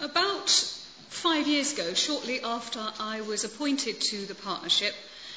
About 5 years ago, shortly after I was appointed to the partnership,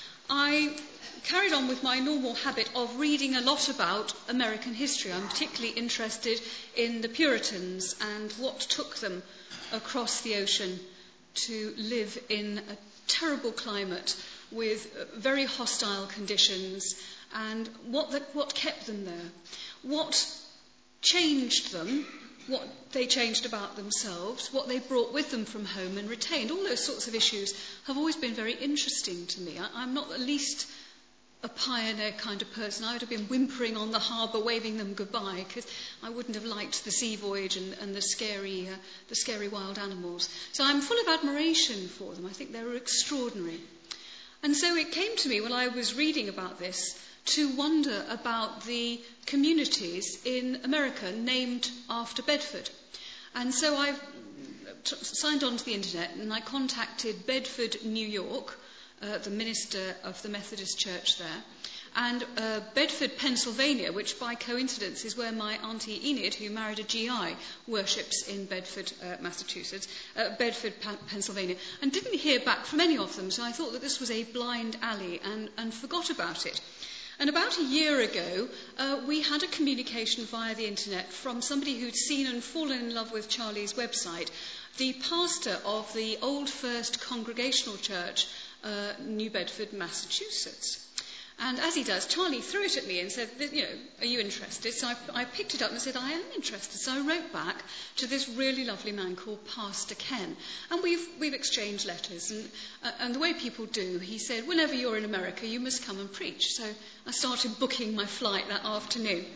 I carried on with my normal habit of reading a lot about American history. I'm particularly interested in the Puritans and what took them across the ocean to live in a terrible climate with very hostile conditions, and what kept them there, what changed them, what they changed about themselves, what they brought with them from home and retained. All those sorts of issues have always been very interesting to me. I'm not the least a pioneer kind of person. I would have been whimpering on the harbour, waving them goodbye, because I wouldn't have liked the sea voyage and the scary wild animals. So I'm full of admiration for them. I think they were extraordinary. And so it came to me when I was reading about this to wonder about the communities in America named after Bedford. And so I signed on to the internet and I contacted Bedford, New York, the minister of the Methodist Church there, and Bedford, Pennsylvania, which by coincidence is where my Auntie Enid, who married a GI, worships in Bedford, Massachusetts, Bedford, Pennsylvania, and didn't hear back from any of them, so I thought that this was a blind alley and forgot about it. And about a year ago, we had a communication via the internet from somebody who'd seen and fallen in love with Charlie's website, the pastor of the Old First Congregational Church, New Bedford, Massachusetts. And as he does, Charlie threw it at me and said, are you interested? So I picked it up and said, I am interested. So I wrote back to this really lovely man called Pastor Ken. And we've exchanged letters. And the way people do, he said, whenever you're in America, you must come and preach. So I started booking my flight that afternoon.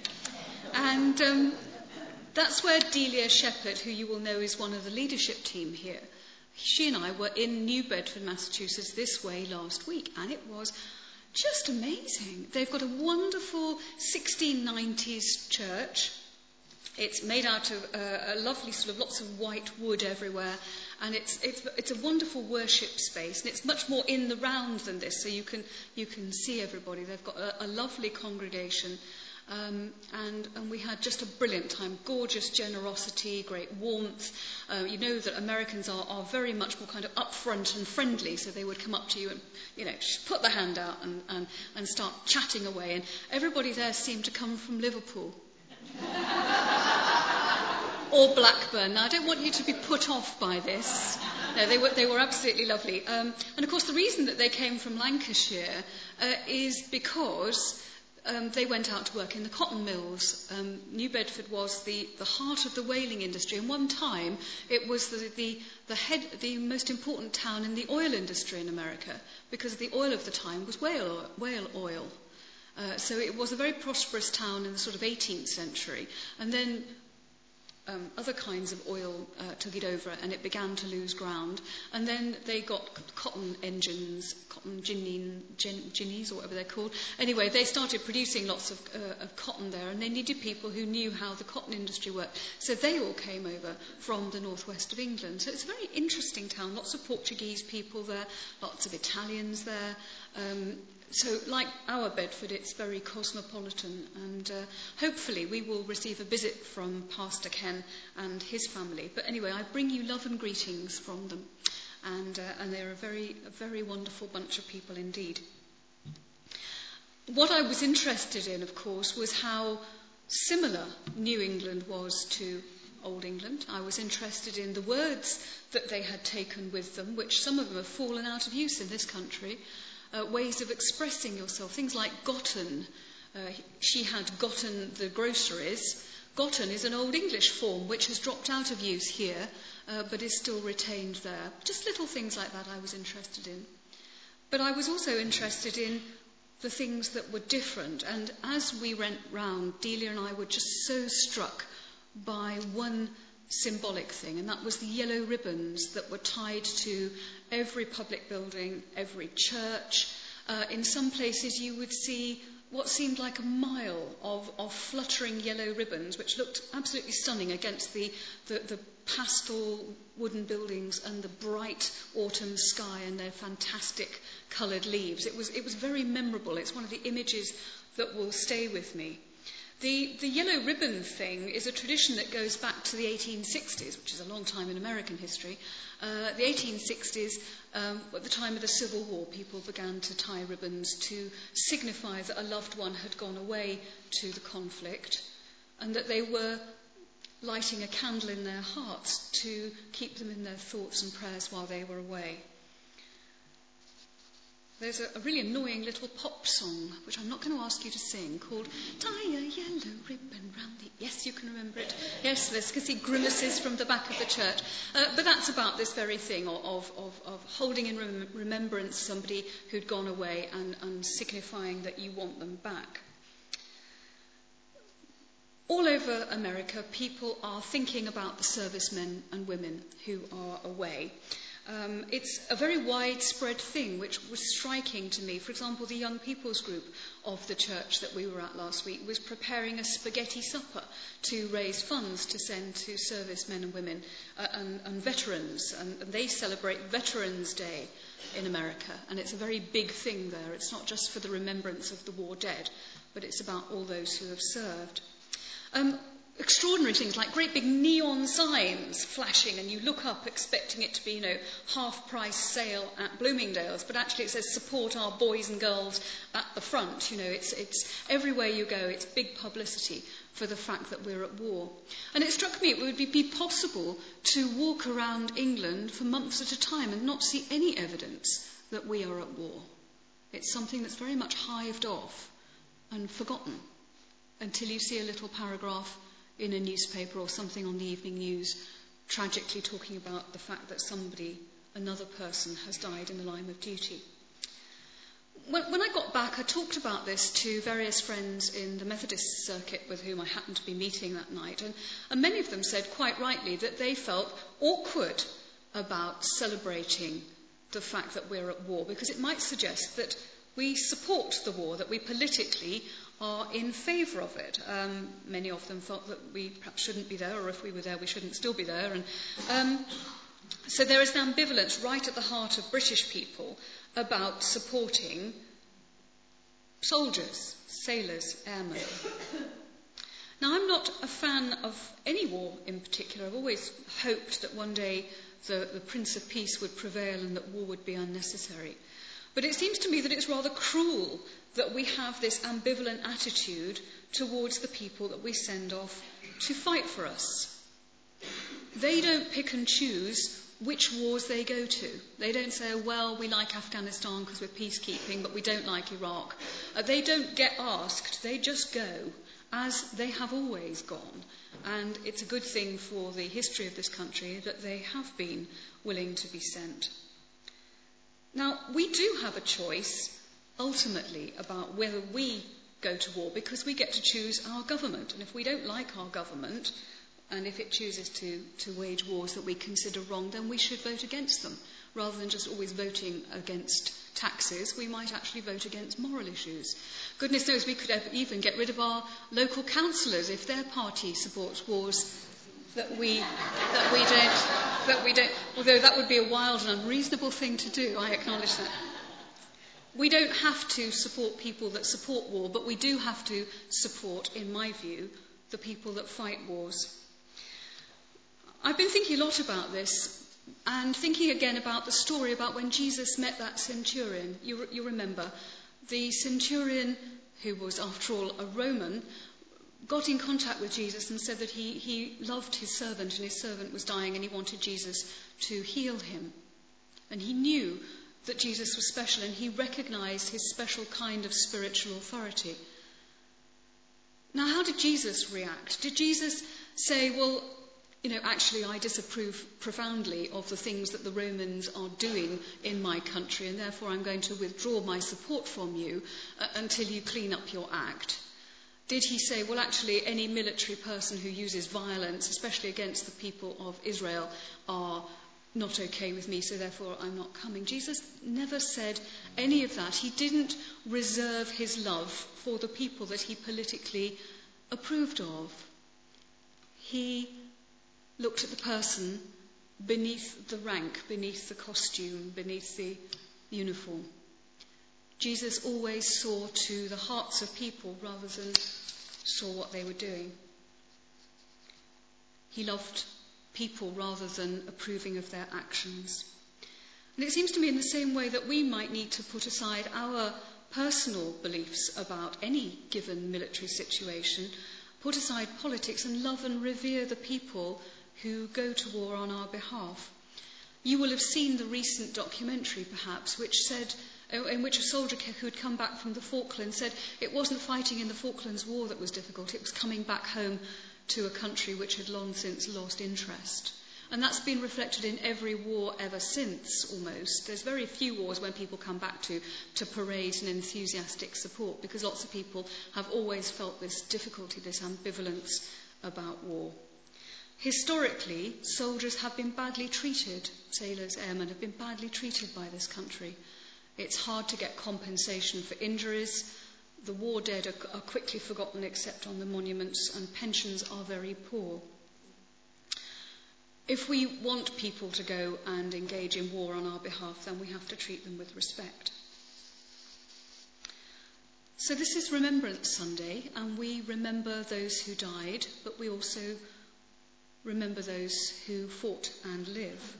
And that's where Delia Shepherd, who you will know is one of the leadership team here, she and I were in New Bedford, Massachusetts this way last week. And it was just amazing. They've got a wonderful 1690s church. It's made out of a lovely sort of lots of white wood everywhere, and it's a wonderful worship space, and it's much more in the round than this, so you can see everybody. They've got a lovely congregation. And we had just a brilliant time, gorgeous generosity, great warmth. You know that Americans are very much more kind of upfront and friendly, so they would come up to you and, put the hand out and start chatting away. And everybody there seemed to come from Liverpool. Or Blackburn. Now, I don't want you to be put off by this. No, they were absolutely lovely. And of course, the reason that they came from Lancashire is because they went out to work in the cotton mills. New Bedford was the heart of the whaling industry, and one time it was the most important town in the oil industry in America, because the oil of the time was whale oil. So it was a very prosperous town in the sort of 18th century, and then other kinds of oil took it over, and it began to lose ground. And then they got cotton engines, cotton ginnies, or whatever they're called. Anyway, they started producing lots of cotton there, and they needed people who knew how the cotton industry worked. So they all came over from the northwest of England. So it's a very interesting town. Lots of Portuguese people there, lots of Italians there. So like our Bedford, it's very cosmopolitan, and hopefully we will receive a visit from Pastor Ken and his family. But anyway, I bring you love and greetings from them, and they're a very wonderful bunch of people indeed. What I was interested in, of course, was how similar New England was to Old England. I was interested in the words that they had taken with them, which some of them have fallen out of use in this country. Ways of expressing yourself, things like gotten. She had gotten the groceries. Gotten is an Old English form which has dropped out of use here, but is still retained there. Just little things like that I was interested in. But I was also interested in the things that were different, and as we went round, Delia and I were just so struck by one symbolic thing, and that was the yellow ribbons that were tied to every public building, every church. In some places you would see what seemed like a mile of fluttering yellow ribbons, which looked absolutely stunning against the pastel wooden buildings and the bright autumn sky and their fantastic coloured leaves. It was very memorable. It's one of the images that will stay with me. The yellow ribbon thing is a tradition that goes back to the 1860s, which is a long time in American history. The 1860s, at the time of the Civil War, people began to tie ribbons to signify that a loved one had gone away to the conflict and that they were lighting a candle in their hearts to keep them in their thoughts and prayers while they were away. There's a really annoying little pop song, which I'm not going to ask you to sing, called Tie a Yellow Ribbon Round the... Yes, you can remember it. Yes, there's can see grimaces from the back of the church. But that's about this very thing of holding in remembrance somebody who'd gone away and signifying that you want them back. All over America, people are thinking about the servicemen and women who are away. It's a very widespread thing, which was striking to me. For example, the young people's group of the church that we were at last week was preparing a spaghetti supper to raise funds to send to servicemen and women and veterans. And they celebrate Veterans Day in America. And it's a very big thing there. It's not just for the remembrance of the war dead, but it's about all those who have served. Extraordinary things like great big neon signs flashing, and you look up expecting it to be, half price sale at Bloomingdale's, but actually it says support our boys and girls at the front. It's everywhere you go, it's big publicity for the fact that we're at war. And it struck me it would be possible to walk around England for months at a time and not see any evidence that we are at war. It's something that's very much hived off and forgotten until you see a little paragraph in a newspaper or something on the evening news, tragically talking about the fact that another person, has died in the line of duty. When I got back, I talked about this to various friends in the Methodist circuit with whom I happened to be meeting that night, and many of them said quite rightly that they felt awkward about celebrating the fact that we're at war, because it might suggest that we support the war, that we politically are in favour of it. Many of them felt that we perhaps shouldn't be there, or if we were there, we shouldn't still be there. And so there is an ambivalence right at the heart of British people about supporting soldiers, sailors, airmen. Now, I'm not a fan of any war in particular. I've always hoped that one day the Prince of Peace would prevail and that war would be unnecessary. But it seems to me that it's rather cruel that we have this ambivalent attitude towards the people that we send off to fight for us. They don't pick and choose which wars they go to. They don't say, well, we like Afghanistan because we're peacekeeping, but we don't like Iraq. They don't get asked. They just go, as they have always gone. And it's a good thing for the history of this country that they have been willing to be sent. Now, we do have a choice, ultimately, about whether we go to war, because we get to choose our government. And if we don't like our government, and if it chooses to wage wars that we consider wrong, then we should vote against them. Rather than just always voting against taxes, we might actually vote against moral issues. Goodness knows we could even get rid of our local councillors if their party supports wars that we don't, although that would be a wild and unreasonable thing to do, I acknowledge that. We don't have to support people that support war, but we do have to support, in my view, the people that fight wars. I've been thinking a lot about this, and thinking again about the story about when Jesus met that centurion. You remember, the centurion, who was after all a Roman, got in contact with Jesus and said that he loved his servant, and his servant was dying, and he wanted Jesus to heal him. And he knew that Jesus was special, and he recognised his special kind of spiritual authority. Now, how did Jesus react? Did Jesus say, well, actually I disapprove profoundly of the things that the Romans are doing in my country, and therefore I'm going to withdraw my support from you until you clean up your act? Did he say, well, actually any military person who uses violence, especially against the people of Israel, are not okay with me, so therefore I'm not coming? Jesus never said any of that. He didn't reserve his love for the people that he politically approved of. He looked at the person beneath the rank, beneath the costume, beneath the uniform. Jesus always saw to the hearts of people rather than saw what they were doing. He loved people rather than approving of their actions. And it seems to me in the same way that we might need to put aside our personal beliefs about any given military situation, put aside politics and love and revere the people who go to war on our behalf. You will have seen the recent documentary, perhaps, in which a soldier who had come back from the Falklands said it wasn't fighting in the Falklands War that was difficult, it was coming back home to a country which had long since lost interest. And that's been reflected in every war ever since, almost. There's very few wars when people come back to parade and enthusiastic support, because lots of people have always felt this difficulty, this ambivalence about war. Historically, soldiers have been badly treated. Sailors, airmen have been badly treated by this country. It's hard to get compensation for injuries. The war dead are quickly forgotten except on the monuments, and pensions are very poor. If we want people to go and engage in war on our behalf, then we have to treat them with respect. So this is Remembrance Sunday, and we remember those who died, but we also remember those who fought and live.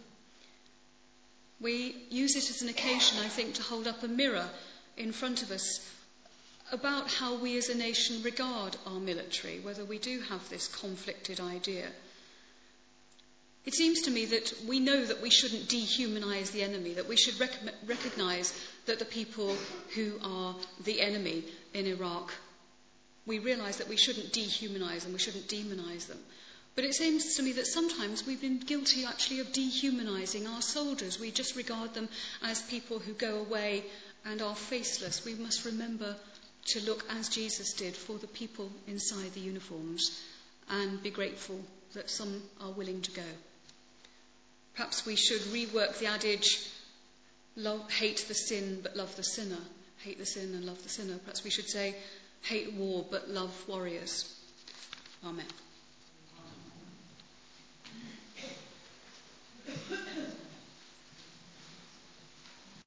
We use it as an occasion, I think, to hold up a mirror in front of us about how we as a nation regard our military, whether we do have this conflicted idea. It seems to me that we know that we shouldn't dehumanise the enemy, that we should recognise that the people who are the enemy in Iraq, we realise that we shouldn't dehumanise them, we shouldn't demonise them. But it seems to me that sometimes we've been guilty actually of dehumanising our soldiers. We just regard them as people who go away and are faceless. We must remember to look as Jesus did for the people inside the uniforms and be grateful that some are willing to go. Perhaps we should rework the adage, hate the sin but love the sinner. Hate the sin and love the sinner. Perhaps we should say, hate war but love warriors. Amen.